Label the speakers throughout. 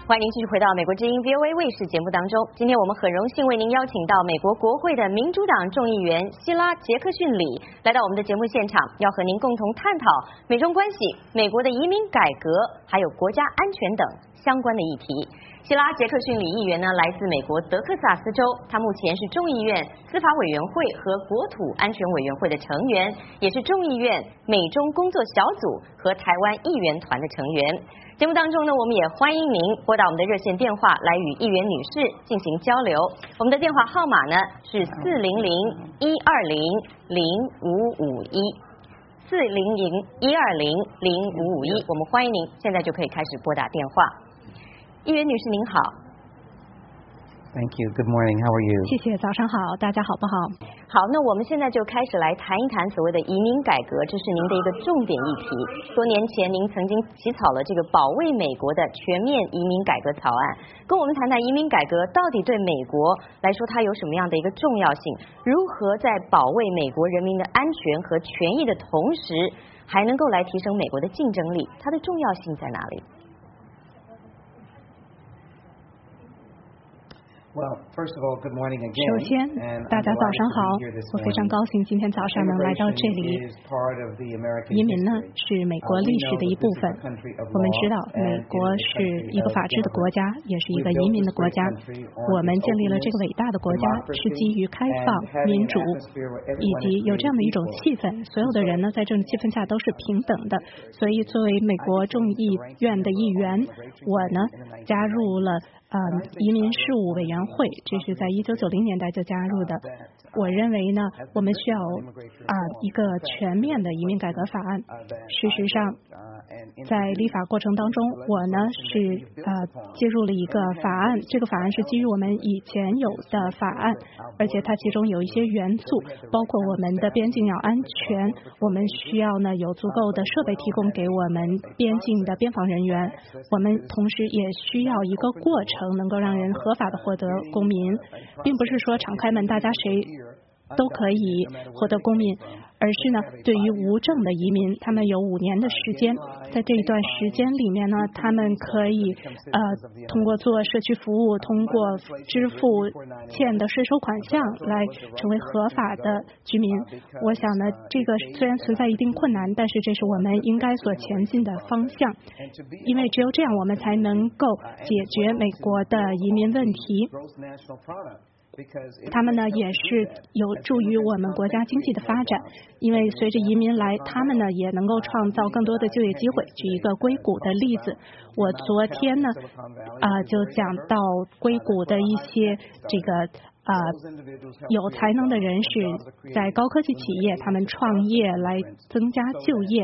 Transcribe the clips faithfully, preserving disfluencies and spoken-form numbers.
Speaker 1: 欢迎您继续回到美国之音 V O A 卫视节目当中。今天我们很荣幸为您邀请到美国国会的民主党众议员希拉·杰克逊里来到我们的节目现场，要和您共同探讨美中关系、美国的移民改革，还有国家安全等相关的议题。希拉·杰克逊里议员呢，来自美国德克萨斯州，他目前是众议院司法委员会和国土安全委员会的成员，也是众议院美中工作小组和台湾议员团的成员。节目当中呢，我们也欢迎您拨打我们的热线电话来与议员女士进行交流。我们的电话号码呢是四零零一二零零五五一，四零零一二零零五五一。我们欢迎您，现在就可以开始拨打电话。议员女士您好。
Speaker 2: Thank you. Good morning. How are you?
Speaker 3: 谢谢，早上好，大家好不好？
Speaker 1: 好，那我们现在就开始来谈一谈所谓的移民改革，这是您的一个重点议题。多年前您曾经起草了这个保卫美国的全面移民改革草案，跟我们谈谈移民改革到底对美国来说它有什么样的一个重要性，如何在保卫美国人民的安全和权益的同时，还能够来提升美国的竞争力，它的重要性在哪里
Speaker 2: ？Well, first of all, good morning again.
Speaker 3: 首先，大家早上好，我非常高兴今天早上能来到这里。移民呢是美国历史的一部分。我们知道，美国是一个法治的国家，也是一个移民的国家。我们建立了这个伟大的国家，是基于开放、民主，以及有这样的一种气氛。所有的人呢，在这种气氛下都是平等的。所以，作为美国众议院的议员，我呢加入了。呃，移民事务委员会，这是在一九九零年代就加入的。我认为呢，我们需要啊、呃、一个全面的移民改革法案。事实上，在立法过程当中，我呢是呃接入了一个法案，这个法案是基于我们以前有的法案，而且它其中有一些元素，包括我们的边境要安全，我们需要呢有足够的设备提供给我们边境的边防人员，我们同时也需要一个过程。能够让人合法的获得公民，并不是说敞开门大家谁都可以获得公民，而是呢对于无证的移民，他们有五年的时间，在这一段时间里面呢，他们可以呃通过做社区服务，通过支付欠的税收款项来成为合法的居民。我想呢，这个虽然存在一定困难，但是这是我们应该所前进的方向，因为只有这样，我们才能够解决美国的移民问题。他们呢也是有助于我们国家经济的发展，因为随着移民来，他们呢也能够创造更多的就业机会。举一个硅谷的例子，我昨天呢啊、呃、就讲到硅谷的一些这个啊、呃、有才能的人士在高科技企业，他们创业来增加就业。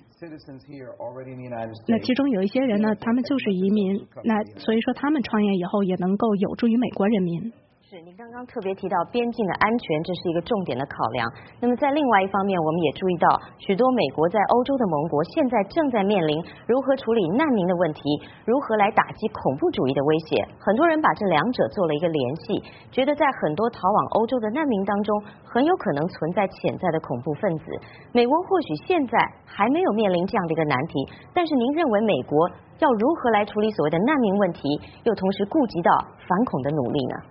Speaker 3: 那其中有一些人呢，他们就是移民，那所以说他们创业以后也能够有助于美国人民。
Speaker 1: 是，您刚刚特别提到边境的安全，这是一个重点的考量。那么在另外一方面，我们也注意到，许多美国在欧洲的盟国现在正在面临如何处理难民的问题，如何来打击恐怖主义的威胁。很多人把这两者做了一个联系，觉得在很多逃往欧洲的难民当中，很有可能存在潜在的恐怖分子。美国或许现在还没有面临这样的一个难题，但是您认为美国要如何来处理所谓的难民问题，又同时顾及到反恐的努力呢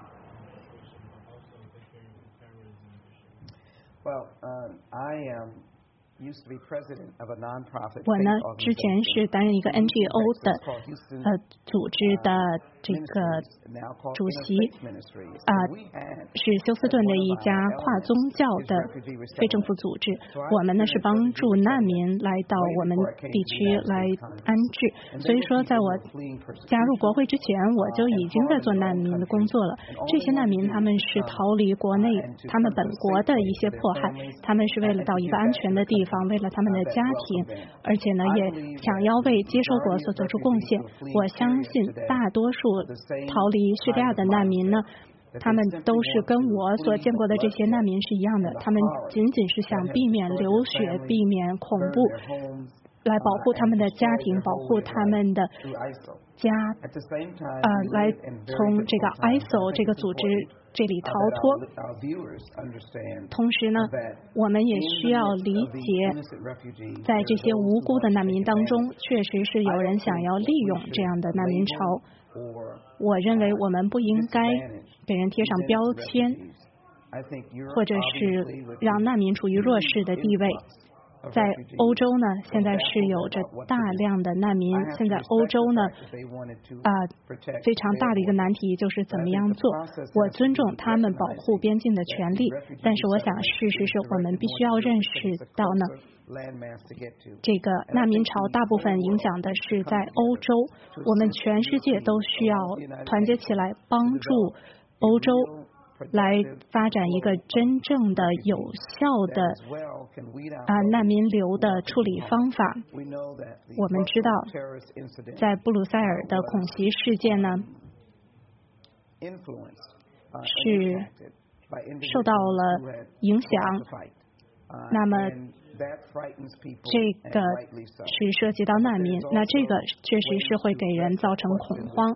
Speaker 2: ？Well, um, I am used to be president of a nonprofit.
Speaker 3: 我呢，之前是担任一个 N G O 的呃组织的这个主席，啊、呃，是休斯顿的一家跨宗教的非政府组织。我们呢是帮助难民来到我们地区来安置。所以说，在我加入国会之前，我就已经在做难民的工作了。这些难民他们是逃离国内他们本国的一些迫害，他们是为了到一个安全的地方。为了他们的家庭，而且呢，也想要为接收国所做出贡献。我相信大多数逃离叙利亚的难民呢，他们都是跟我所见过的这些难民是一样的，他们仅仅是想避免流血，避免恐怖。 来保护他们的家庭，保护他们的家，呃，来从这个 I S O 这个组织这里逃脱。同时呢，我们也需要理解，在这些无辜的难民当中，确实是有人想要利用这样的难民潮。我认为我们不应该给人贴上标签，或者是让难民处于弱势的地位。在欧洲呢，现在是有着大量的难民。现在欧洲呢，啊、呃，非常大的一个难题就是怎么样做。我尊重他们保护边境的权利，但是我想，事实是我们必须要认识到呢，这个难民潮大部分影响的是在欧洲，我们全世界都需要团结起来，帮助欧洲来发展一个真正的有效的啊难民流的处理方法。我们知道，在布鲁塞尔的恐袭事件呢，是受到了影响。那么这个是涉及到难民，那这个确实是会给人造成恐慌。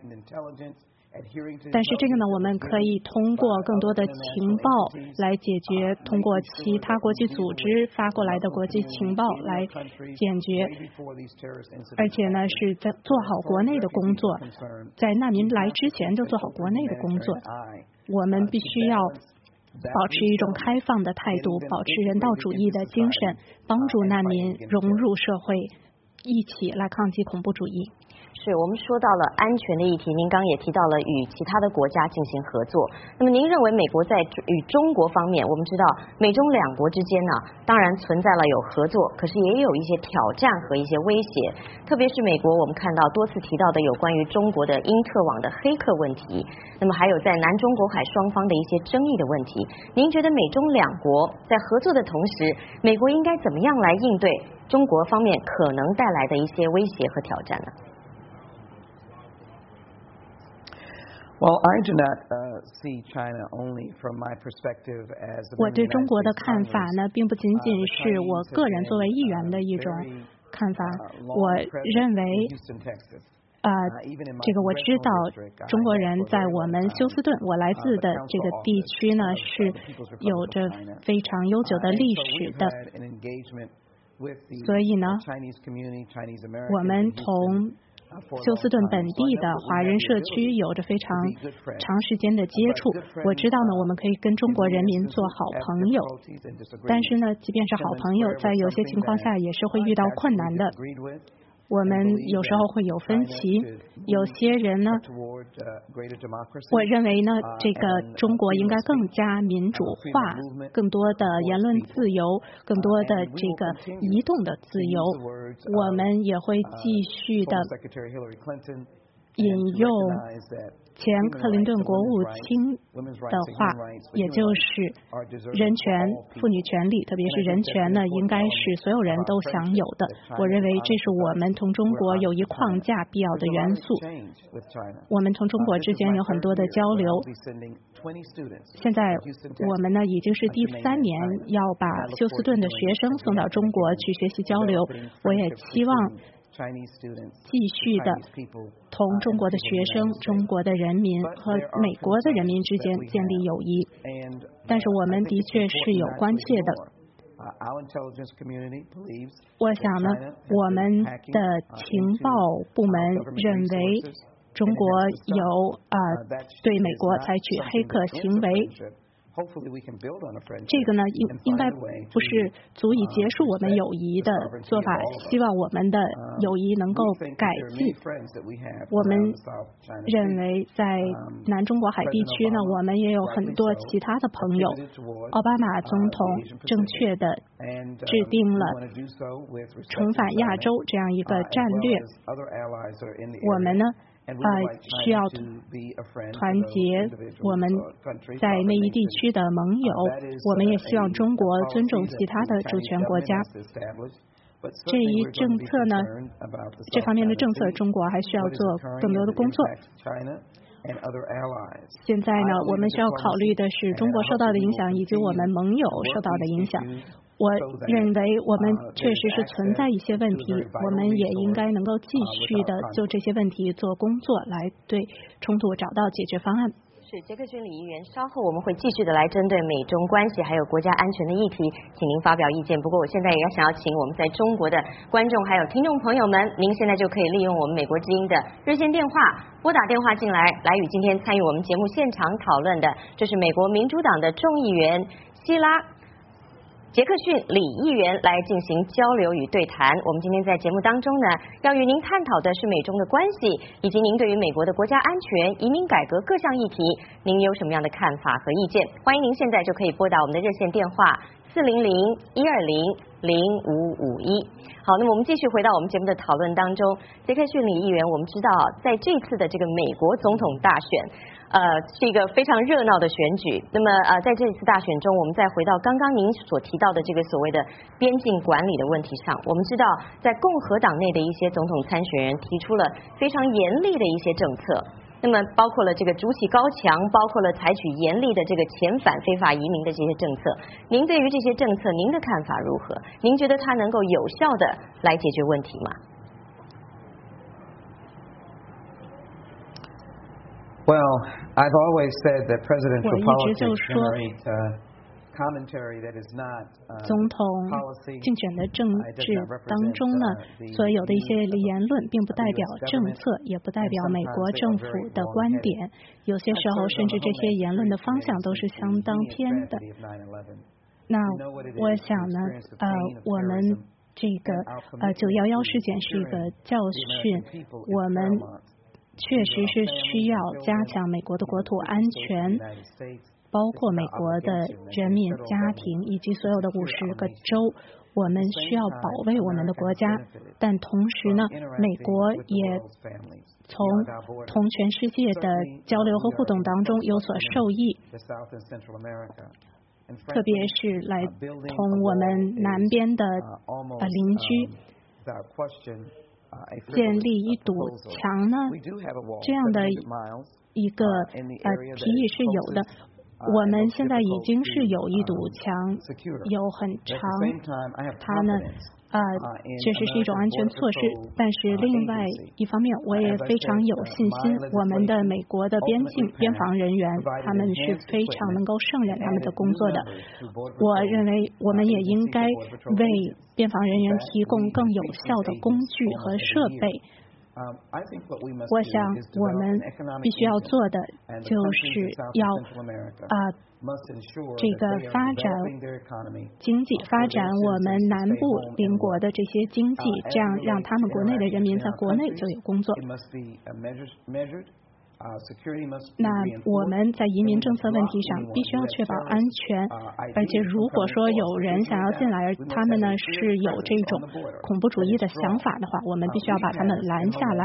Speaker 3: 但是这个呢，我们可以通过更多的情报来解决，通过其他国际组织发过来的国际情报来解决，而且呢是在做好国内的工作，在难民来之前就做好国内的工作。我们必须要保持一种开放的态度，保持人道主义的精神，帮助难民融入社会，一起来抗击恐怖主义。
Speaker 1: 是我们说到了安全的议题，您刚也提到了与其他的国家进行合作。那么您认为美国在与中国方面，我们知道美中两国之间呢，当然存在了有合作，可是也有一些挑战和一些威胁。特别是美国，我们看到多次提到的有关于中国的因特网的黑客问题，那么还有在南中国海双方的一些争议的问题。您觉得美中两国在合作的同时，美国应该怎么样来应对中国方面可能带来的一些威胁和挑战呢
Speaker 2: ？Well, I do not uh, see China only from my perspective as the
Speaker 3: 我对中国的看法呢，并不仅仅是我个人作为议员的一种看法。我认为，呃，这个我知道，中国人在我们休斯顿，我来自的这个地区呢，是有着非常悠久的历史的。所以呢，我们同休斯顿本地的华人社区有着非常长时间的接触，我知道呢，我们可以跟中国人民做好朋友，但是呢，即便是好朋友，在有些情况下也是会遇到困难的。我们有时候会有分歧，有些人呢，我认为呢，这个中国应该更加民主化，更多的言论自由，更多的这个移动的自由。我们也会继续的引用前克林顿国务卿的话，也就是人权、妇女权利，特别是人权呢，应该是所有人都享有的。我认为这是我们同中国友谊框架必要的元素。我们同中国之间有很多的交流。现在我们呢已经是第三年要把休斯顿的学生送到中国去学习交流。我也期望继续的同中国的学生、中国的人民和美国的人民之间建立友谊，但是我们的确是有关切的。我想呢，我们的情报部门认为中国有啊、呃、对美国采取黑客行为。这个呢，应应该不是足以结束我们友谊的做法。希望我们的友谊能够改进。我们认为在南中国海地区呢，我们也有很多其他的朋友。奥巴马总统正确的制定了重返亚洲这样一个战略。我们呢？呃，需要团结我们在那一地区的盟友，我们也希望中国尊重其他的主权国家。这一政策呢，这方面的政策，中国还需要做更多的工作。现在呢，我们需要考虑的是中国受到的影响，以及我们盟友受到的影响。 我认为我们确实是存在一些问题，我们也应该能够继续的就这些问题做工作，来对冲突找到解决方案。
Speaker 1: 是杰克逊李议员，稍后我们会继续的来针对美中关系还有国家安全的议题，请您发表意见。不过我现在也要想要请我们在中国的观众还有听众朋友们，您现在就可以利用我们美国之音的热线电话拨打电话进来，来与今天参与我们节目现场讨论的，这是美国民主党的众议员希拉杰克逊李议员来进行交流与对谈。我们今天在节目当中呢，要与您探讨的是美中的关系，以及您对于美国的国家安全、移民改革各项议题，您有什么样的看法和意见？欢迎您现在就可以拨打我们的热线电话四零零一二零零五五一。好，那么我们继续回到我们节目的讨论当中。杰克逊李议员，我们知道在这次的这个美国总统大选，呃，是一个非常热闹的选举。那么呃，在这次大选中，我们再回到刚刚您所提到的这个所谓的边境管理的问题上，我们知道在共和党内的一些总统参选人提出了非常严厉的一些政策。那么包括了这个筑起高墙，包括了采取严厉的这个遣返非法移民的这些政策。您对于这些政策，您的看法如何？您觉得它能够有效的来解决问题吗？
Speaker 2: Well, I've always said that presidential
Speaker 3: 我一直就
Speaker 2: politics
Speaker 3: 说
Speaker 2: generate uh, commentary that is not uh,
Speaker 3: 总统
Speaker 2: policy.
Speaker 3: 竞选的政治当中呢，所有的一些言论并不代表政策，也不代表美国政府的观点。有些时候，甚至这些言论的方向都是相当偏的。那我想呢，呃，我们这个呃九一一事件是一个教训，我们确实是需要加强美国的国土安全。 包括美国的人民、家庭以及所有的五十个州，我们需要保卫我们的国家，但同时呢，美国也从同全世界的交流和互动当中有所受益，特别是来同我们南边的呃邻居建立一堵墙呢，这样的一个呃提议是有的。 我们现在已经是有一堵墙，有很长，它呢，呃，确实是一种安全措施。但是另外一方面，我也非常有信心，我们的美国的边境边防人员，他们是非常能够胜任他们的工作的。我认为我们也应该为边防人员提供更有效的工具和设备。 我想，我们必须要做的就是要啊、呃，这个发展经济，发展我们南部邻国的这些经济，这样让他们国内的人民在国内就有工作。 那我们在移民政策问题上必须要确保安全，而且如果说有人想要进来，而他们呢是有这种恐怖主义的想法的话，我们必须要把他们拦下来。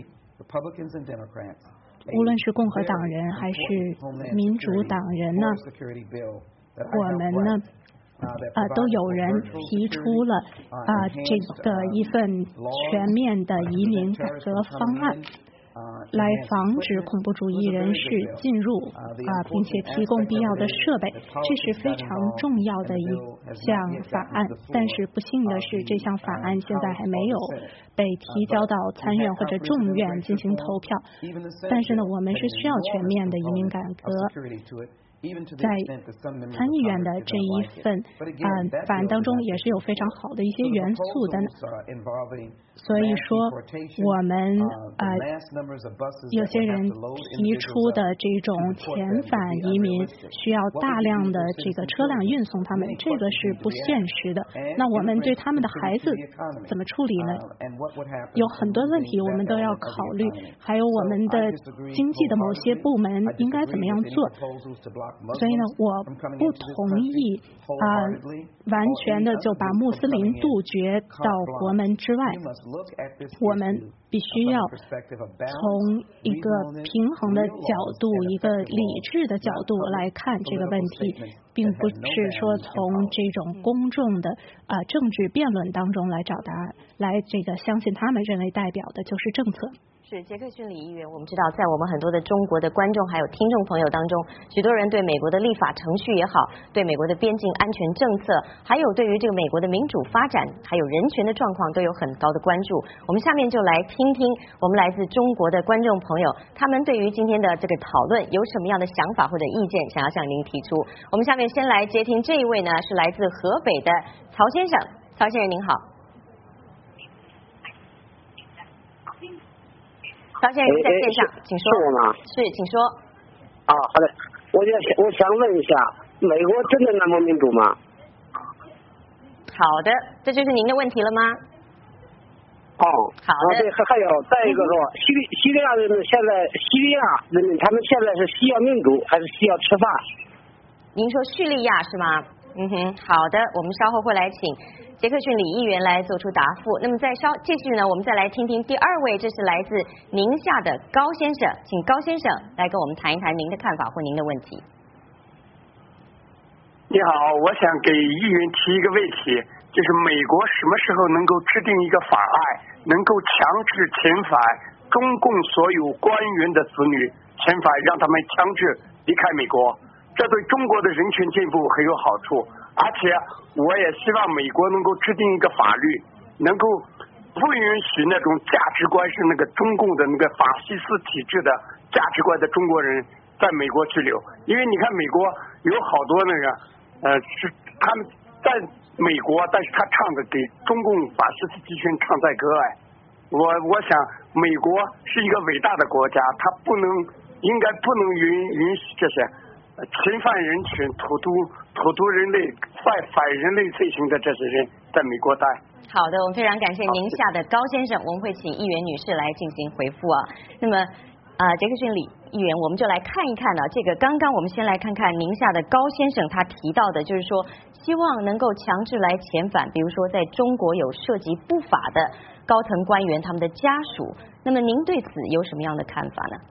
Speaker 3: 无论是共和党人还是民主党人呢，我们呢。 啊，都有人提出了啊这个一份全面的移民改革方案，来防止恐怖主义人士进入啊，并且提供必要的设备，这是非常重要的一项法案。但是不幸的是，这项法案现在还没有被提交到参院或者众院进行投票。但是呢，我们是需要全面的移民改革。 在参议院的这一份啊、呃、法案当中，也是有非常好的一些元素的。所以说，我们呃有些人提出的这种遣返移民，需要大量的这个车辆运送他们，这个是不现实的。那我们对他们的孩子怎么处理呢？有很多问题我们都要考虑，还有我们的经济的某些部门应该怎么样做。 所以呢，我不同意啊、呃，完全的就把穆斯林杜绝到国门之外。我们必须要从一个平衡的角度、一个理智的角度来看这个问题，并不是说从这种公众的啊、呃、政治辩论当中来找答案，来这个相信他们认为代表的就是政策。
Speaker 1: 是杰克逊里议员，我们知道，在我们很多的中国的观众还有听众朋友当中，许多人对美国的立法程序也好，对美国的边境安全政策，还有对于这个美国的民主发展，还有人权的状况都有很高的关注。我们下面就来听听我们来自中国的观众朋友，他们对于今天的这个讨论有什么样的想法或者意见，想要向您提出。我们下面先来接听这一位呢，是来自河北的曹先生，曹先生您好。曹先生在线上，请说。
Speaker 4: 是我吗？
Speaker 1: 是，请说。
Speaker 4: 啊，好的。我就我想问一下，美国真的那么民主吗？
Speaker 1: 好的，这就是您的问题了吗？
Speaker 4: 哦，
Speaker 1: 好的。
Speaker 4: 啊、对，还还有再一个说，叙利叙利亚人民现在叙利亚人民他们现在是需要民主还是需要吃饭？
Speaker 1: 您说叙利亚是吗？嗯哼，好的，我们稍后会来请杰克逊里议员来做出答复。那么再稍继续呢，我们再来听听第二位，这是来自宁夏的高先生，请高先生来跟我们谈一谈您的看法或您的问题。
Speaker 5: 你好，我想给议员提一个问题，就是美国什么时候能够制定一个法案，能够强制遣返中共所有官员的子女，遣返让他们强制离开美国，这对中国的人权进步很有好处。而且我也希望美国能够制定一个法律，能够不允许那种价值观是那个中共的那个法西斯体制的价值观的中国人在美国居留。因为你看美国有好多那个呃是他们在美国，但是他唱的给中共法西斯集权唱在歌哎。我我想美国是一个伟大的国家，他不能应该不能允允许这些侵犯人权、荼毒荼毒人类、犯反人类罪行的这些人在美国待。
Speaker 1: 好的，我们非常感谢宁夏的高先生，我们会请议员女士来进行回复啊。那么呃，杰克逊里议员，我们就来看一看呢、啊，这个刚刚我们先来看看宁夏的高先生他提到的，就是说希望能够强制来遣返，比如说在中国有涉及不法的高层官员他们的家属，那么您对此有什么样的看法呢？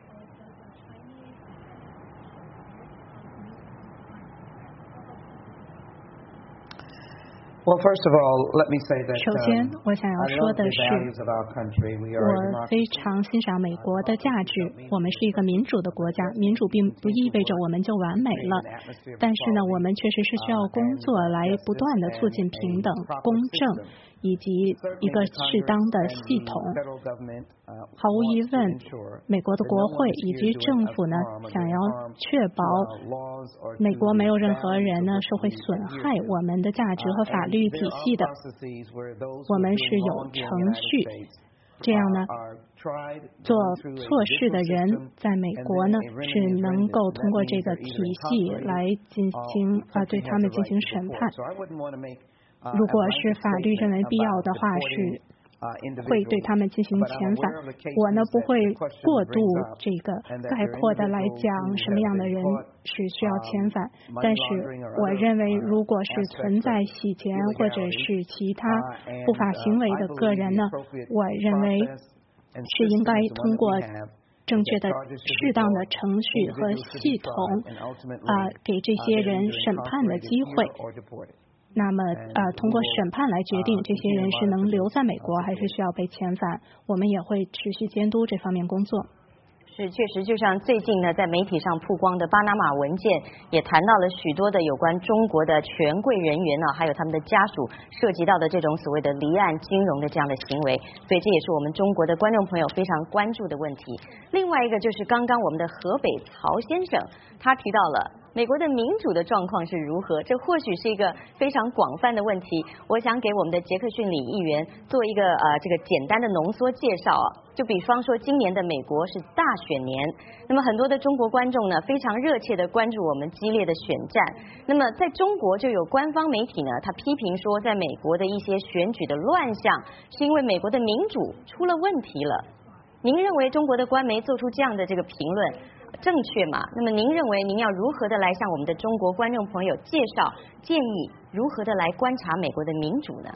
Speaker 2: Well, first of all, let me say that
Speaker 3: 首先，我想要说的是，我非常欣赏美国的价值。我们是一个民主的国家，民主并不意味着我们就完美了，但是呢，我们确实是需要工作来不断的促进平等、公正以及一个适当的系统。毫无疑问，美国的国会以及政府呢，想要确保美国没有任何人呢是会损害我们的价值和法律体系的。我们是有程序，这样呢，做错事的人在美国呢是能够通过这个体系来进行啊对他们进行审判。如果是法律认为必要的话，是会对他们进行遣返。我呢不会过度这个概括的来讲什么样的人是需要遣返，但是我认为如果是存在洗钱或者是其他不法行为的个人呢，我认为是应该通过正确的适当的程序和系统啊、呃，给这些人审判的机会。那么呃，通过审判来决定这些人是能留在美国还是需要被遣返，我们也会持续监督这方面工作。
Speaker 1: 是，确实，就像最近呢，在媒体上曝光的巴拿马文件，也谈到了许多的有关中国的权贵人员呢，还有他们的家属涉及到的这种所谓的离岸金融的这样的行为，所以这也是我们中国的观众朋友非常关注的问题。另外一个就是刚刚我们的河北曹先生，他提到了美国的民主的状况是如何，这或许是一个非常广泛的问题。我想给我们的杰克逊里议员做一个呃这个简单的浓缩介绍啊。就比方说今年的美国是大选年，那么很多的中国观众呢非常热切的关注我们激烈的选战。那么在中国就有官方媒体呢，他批评说在美国的一些选举的乱象是因为美国的民主出了问题了。您认为中国的官媒做出这样的这个评论正确吗？那么您认为您要如何的来向我们的中国观众朋友介绍建议如何的来观察美国的民主呢？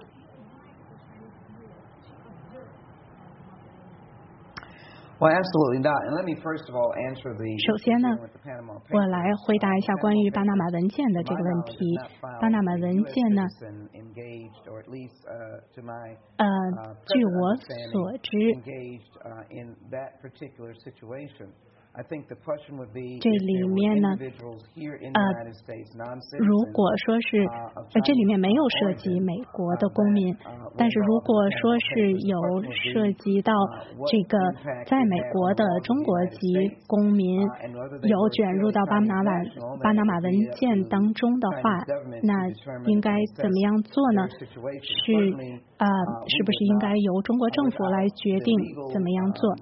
Speaker 2: Well, absolutely not. And let me first of all answer the.
Speaker 3: 首先呢，我来回答一下关于巴拿马文件的这个问题。巴拿马文件呢，呃，据我所知，这里面呢，呃，如果说是呃，这里面没有涉及美国的公民，但是如果说是有涉及到这个在美国的中国籍公民有卷入到巴拿马巴拿马文件当中的话，那应该怎么样做呢？是呃，是不是应该由中国政府来决定怎么样做？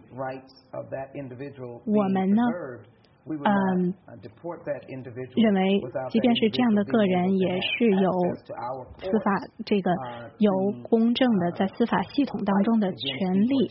Speaker 3: 我们呢，嗯，认为即便是这样的个人，也是有司法这个有公正的在司法系统当中的权利。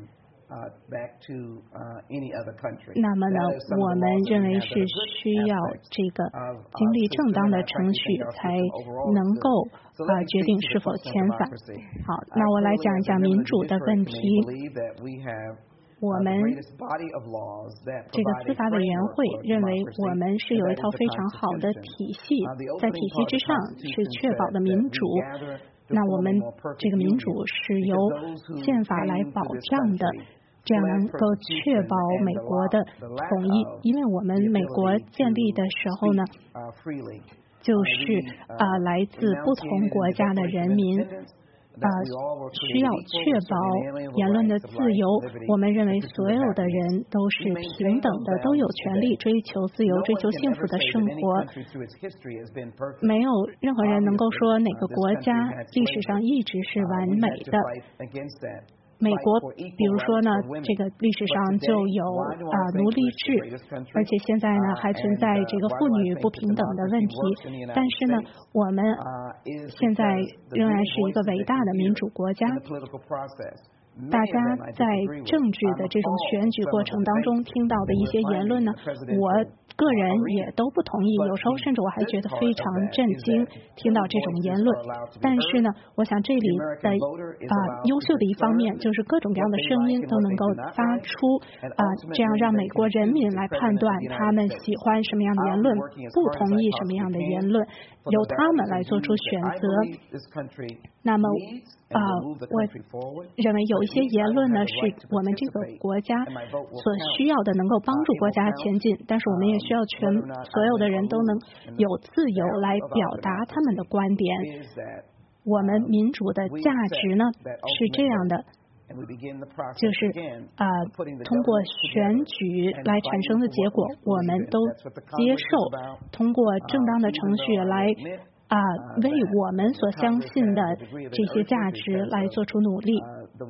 Speaker 3: 那么呢，我们认为是需要这个经历正当的程序才能够啊、呃、决定是否遣返。好，那我来讲一讲民主的问题。我们这个司法委员会认为，我们是有一套非常好的体系，在体系之上是确保的民主。那我们这个民主是由宪法来保障的，这样能够确保美国的统一。因为我们美国建立的时候呢，就是啊、呃、来自不同国家的人民。啊、呃，需要确保言论的自由。我们认为所有的人都是平等的，都有权利追求自由、追求幸福的生活。没有任何人能够说哪个国家历史上一直是完美的。美国，比如说呢，这个历史上就有啊、呃、奴隶制，而且现在呢还存在这个妇女不平等的问题。但是呢，我们现在仍然是一个伟大的民主国家。大家在政治的这种选举过程当中听到的一些言论呢，我个人也都不同意，有时候甚至我还觉得非常震惊，听到这种言论。但是呢，我想这里的啊、呃、优秀的一方面就是各种各样的声音都能够发出啊、呃，这样让美国人民来判断他们喜欢什么样的言论，不同意什么样的言论，由他们来做出选择。那么啊、呃，我认为有一些言论呢，是我们这个国家所需要的，能够帮助国家前进。但是我们也需要全所有的人都能有自由来表达他们的观点。我们民主的价值呢是这样的，就是啊、呃，通过选举来产生的结果，我们都接受，通过正当的程序来。啊，为我们所相信的这些价值来做出努力。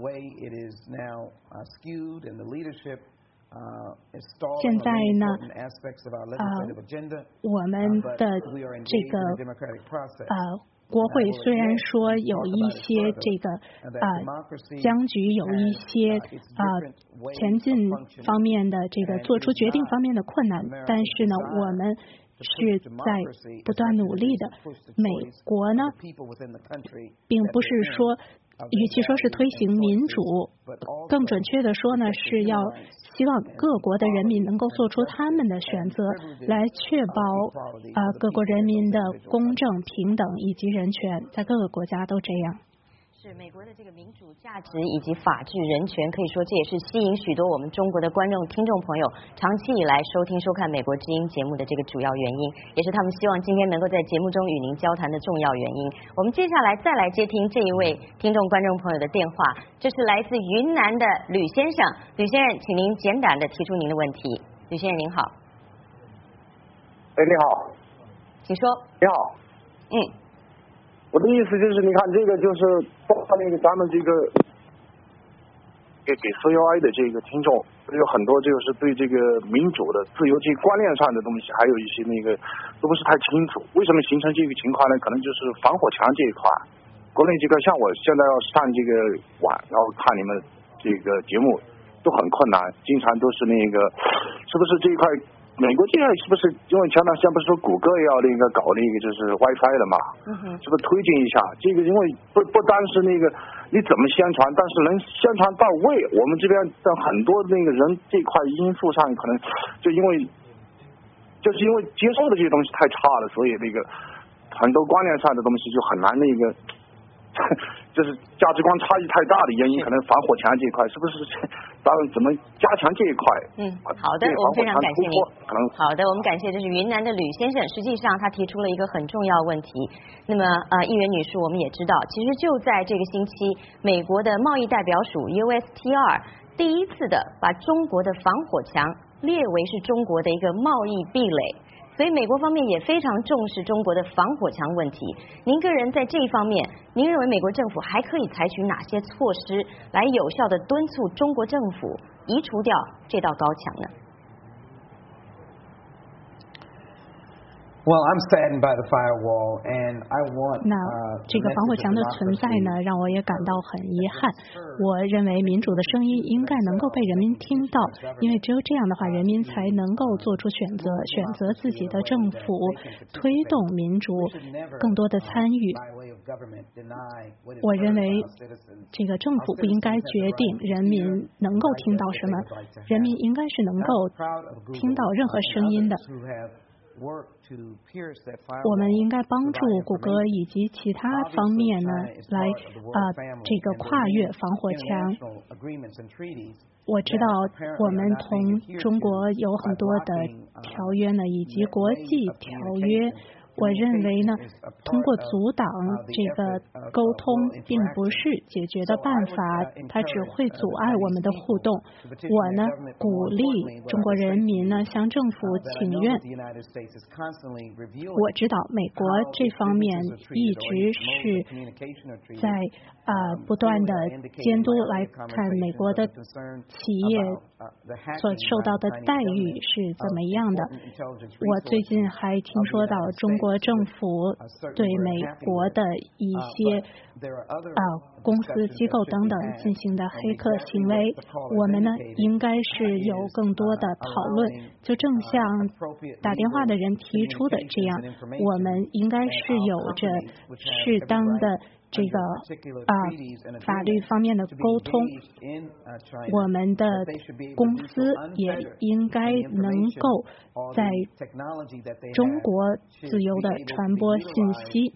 Speaker 3: 现在呢，啊，我们的这个啊，国会虽然说有一些这个啊僵局，有一些啊前进方面的这个做出决定方面的困难，但是呢，我们。是在不断努力的。美国呢，并不是说，与其说是推行民主，更准确的说呢，是要希望各国的人民能够做出他们的选择，来确保啊、呃、各国人民的公正、平等以及人权，在各个国家都这样。
Speaker 1: 是美国的这个民主价值以及法治人权，可以说这也是吸引许多我们中国的观众听众朋友长期以来收听收看美国之音节目的这个主要原因，也是他们希望今天能够在节目中与您交谈的重要原因。我们接下来再来接听这一位听众观众朋友的电话，这是来自云南的吕先生。吕先生，请您简短的提出您的问题。吕先生您好。
Speaker 6: 哎，你好。
Speaker 1: 请说。
Speaker 6: 你好。
Speaker 1: 嗯。
Speaker 6: 我的意思就是，你看这个就是包括那个咱们这个给给四幺 A 的这个听众，有很多就是对这个民主的自由这观念上的东西，还有一些那个都不是太清楚。为什么形成这个情况呢？可能就是防火墙这一块。国内这个像我现在要上这个网，然后看你们这个节目都很困难，经常都是那个是不是这一块美国现在是不是因为前段时间不是说谷歌要那个搞那个就是 WiFi 了嘛？嗯哼。是不是推进一下？这个因为不不单是那个你怎么宣传，但是能宣传到位，我们这边的很多那个人这块因素上可能就因为就是因为接受的这些东西太差了，所以那个很多观念上的东西就很难那个。就是价值观差异太大的原因，可能防火墙这一块是不是？当然怎么加强这一块？
Speaker 1: 嗯，好的，我们非常感谢您。好的，我们感谢这是云南的吕先生。实际上，他提出了一个很重要问题。那么，呃，议员女士，我们也知道，其实就在这个星期，美国的贸易代表署 U S T R 第一次的把中国的防火墙列为是中国的一个贸易壁垒。所以美国方面也非常重视中国的防火墙问题。您个人在这一方面，您认为美国政府还可以采取哪些措施来有效地敦促中国政府移除掉这道高墙呢？
Speaker 2: Well, I'm saddened by the firewall, and I want.
Speaker 3: 那这个防火墙的存在呢，让我也感到很遗憾。我认为民主的声音应该能够被人民听到，因为只有这样的话，人民才能够做出选择，选择自己的政府，推动民主更多的参与。我认为这个政府不应该决定人民能够听到什么，人民应该是能够听到任何声音的。 我们应该帮助谷歌以及其他方面呢，来啊、呃、这个跨越防火墙。我知道我们同中国有很多的条约呢，以及国际条约。 我认为呢，通过阻挡这个沟通，并不是解决的办法，它只会阻碍我们的互动。我呢，鼓励中国人民呢向政府请愿。我知道美国这方面一直是在啊、呃、不断的监督来看美国的企业所受到的待遇是怎么样的。我最近还听说到中国 政府对美国的一些啊公司机构等等进行的黑客行为，我们呢应该是有更多的讨论。就正像打电话的人提出的这样，我们应该是有着适当的 这个啊、呃、法律方面的沟通，我们的公司也应该能够在中国自由的传播信息，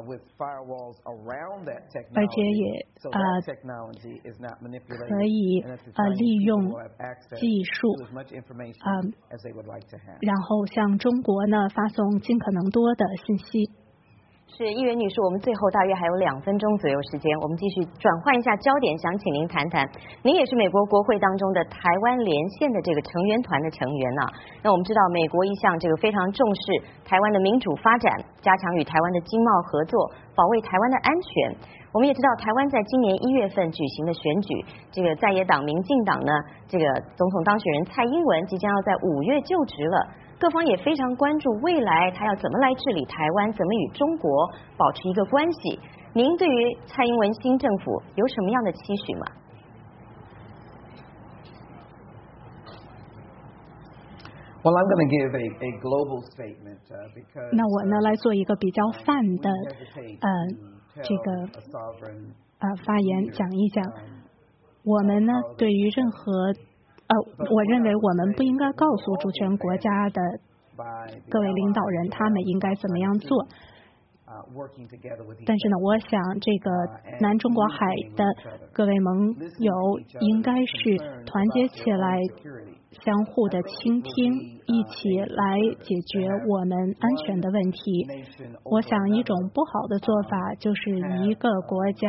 Speaker 3: 而且也啊、呃、可以啊、呃、利用技术啊、呃，然后向中国呢发送尽可能多的信息。
Speaker 1: 是议员女士，我们最后大约还有两分钟左右时间，我们继续转换一下焦点，想请您谈谈，您也是美国国会当中的台湾连线的这个成员团的成员呐、啊。那我们知道，美国一向这个非常重视台湾的民主发展，加强与台湾的经贸合作，保卫台湾的安全。我们也知道，台湾在今年一月份举行的选举，这个在野党民进党呢，这个总统当选人蔡英文即将要在五月就职了。 各方也非常关注未来他要怎么来治理台湾，怎么与中国保持一个关系。您对于蔡英文新政府有什么样的期许吗？
Speaker 2: Well, I'm going to give a a global statement because
Speaker 3: 那我呢来做一个比较泛的呃这个呃发言，讲一讲我们呢对于任何 呃，我认为我们不应该告诉主权国家的各位领导人他们应该怎么样做。但是呢，我想这个南中国海的各位盟友应该是团结起来，相互的倾听，一起来解决我们安全的问题。我想一种不好的做法就是一个国家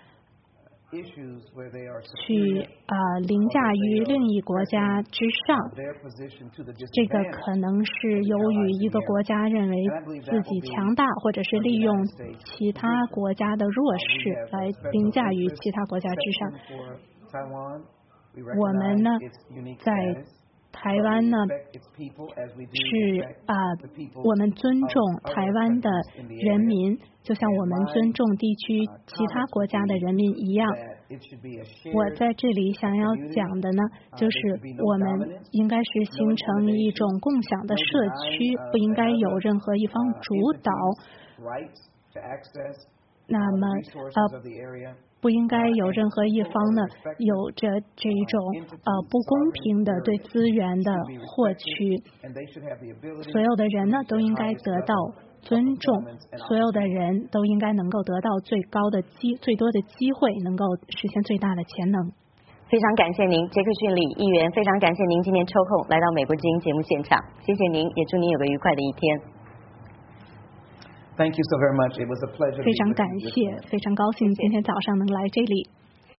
Speaker 3: 去啊、呃、凌驾于另一国家之上，这个可能是由于一个国家认为自己强大，或者是利用其他国家的弱势来凌驾于其他国家之上。我们呢，在台湾呢是啊、呃，我们尊重台湾的人民，就像我们尊重地区其他国家的人民一样。我在这里想要讲的呢，就是我们应该是形成一种共享的社区，不应该有任何一方主导。那么呃。不应该有任何一方呢有着这种呃不公平的对资源的获取，所有的人呢都应该得到尊重，所有的人都应该能够得到最高的机最多的机会，能够实现最大的潜能。
Speaker 1: 非常感谢您，杰克逊里议员，非常感谢您今天抽空来到美国之音节目现场，谢谢您，也祝您有个愉快的一天。
Speaker 2: Thank you so very much. It was a pleasure.
Speaker 3: 非常感谢，非常高兴今天早上能来这里。